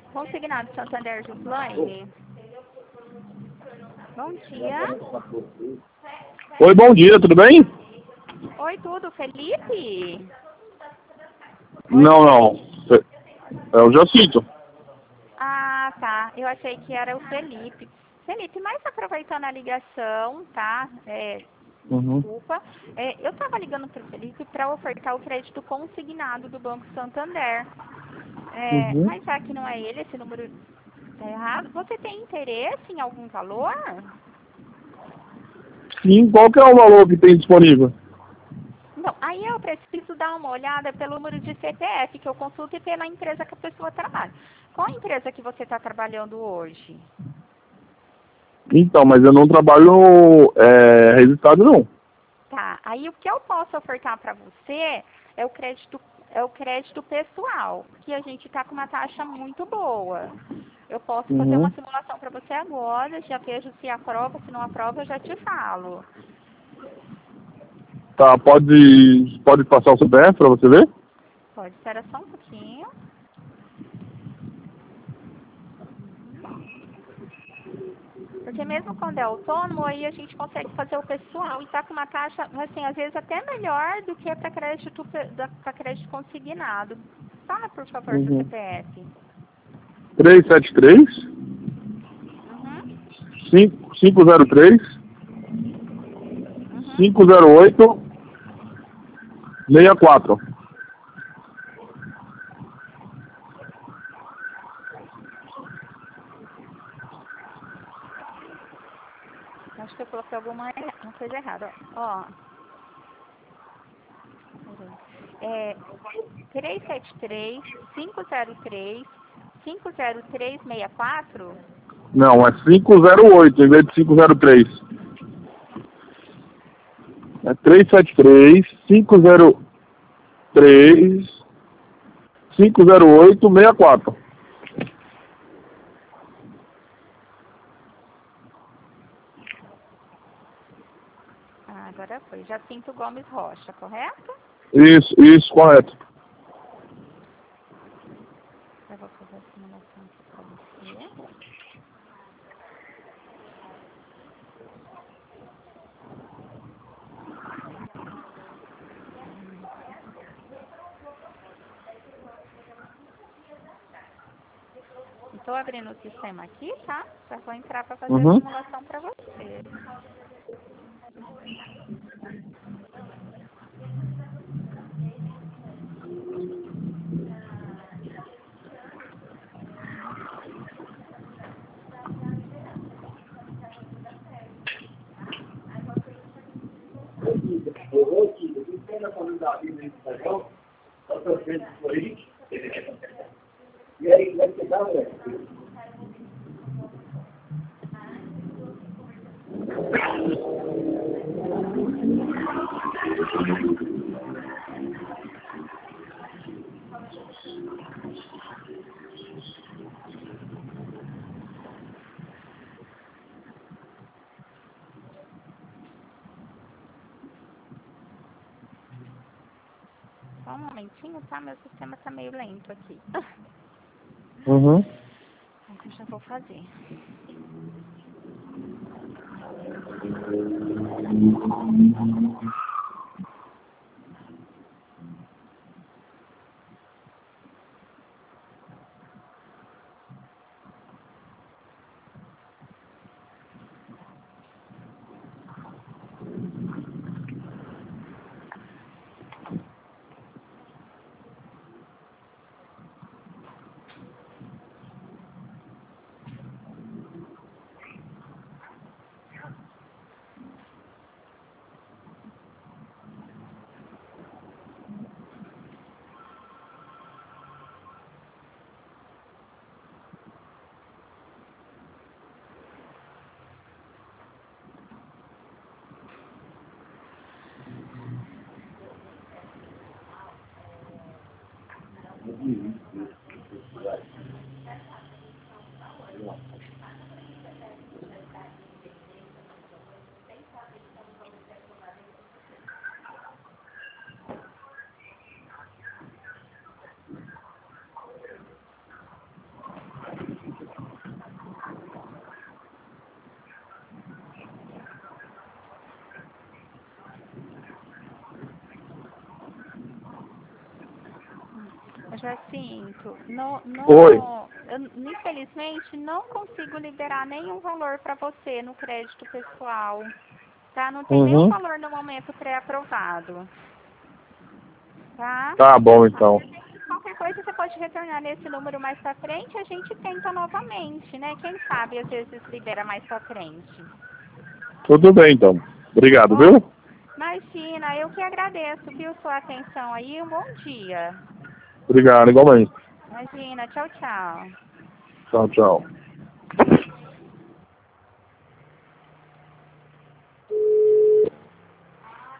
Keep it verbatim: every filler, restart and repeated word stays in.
Consignado Santander Gislaine. Bom dia. Oi, bom dia, tudo bem? Oi, tudo, Felipe? Não, não. É o Jacito. Ah, tá. Eu achei que era o Felipe. Felipe, mas aproveitando a ligação, tá? É, Uhum. desculpa. É, eu estava ligando para o Felipe para ofertar o crédito consignado do Banco Santander. É, Uhum. mas já que não é ele, esse número está errado. Você tem interesse em algum valor? Sim, qual que é o valor que tem disponível? Não, aí eu preciso dar uma olhada pelo número de C P F que eu consulto e pela empresa que a pessoa trabalha. Qual a empresa que você está trabalhando hoje? Então, mas eu não trabalho é, registrado, não. Tá, aí o que eu posso ofertar para você é o crédito, é o crédito pessoal, que a gente está com uma taxa muito boa. Eu posso fazer uma Uhum. simulação para você agora, já vejo se aprova, se não aprova, eu já te falo. Tá, pode, pode passar o C P F pra você ver? Pode esperar só um pouquinho. Porque mesmo quando é autônomo, aí a gente consegue fazer o pessoal e tá com uma taxa, assim, às vezes até melhor do que para crédito, para crédito consignado. Fala, por favor, seu Uhum. C P F. três sete três, Uhum, cinco zero três, uhum. cinco zero oito, seis quatro. Acho que eu coloquei alguma erra- uma coisa errada. Ó, peraí. É três sete três, cinco zero três, cinco zero três seis quatro? Não, é cinco zero oito em vez de cinco zero três. É três sete três, cinco zero três, cinco zero oito, seis quatro. Ah, agora foi. Jacinto Gomes Rocha, correto? Isso, isso, correto. Eu vou fazer a simulação aqui para você. Estou abrindo o sistema aqui, tá? Já vou entrar para fazer a Uhum. simulação para você. Só um momentinho, tá? Meu sistema tá meio lento aqui. Uhum. Mas eu já vou fazer. Jacinto, no, no, Oi. eu, infelizmente não consigo liberar nenhum valor para você no crédito pessoal, tá? Não tem Uhum. nenhum valor no momento pré-aprovado, tá? Tá bom, então. Qualquer coisa você pode retornar nesse número mais pra frente, a gente tenta novamente, né? Quem sabe às vezes libera mais pra frente. Tudo bem, então. Obrigado, Bom, viu? imagina, eu que agradeço, viu, sua atenção aí. Um bom dia. Obrigado, igualmente. Imagina, tchau, tchau. Tchau, tchau.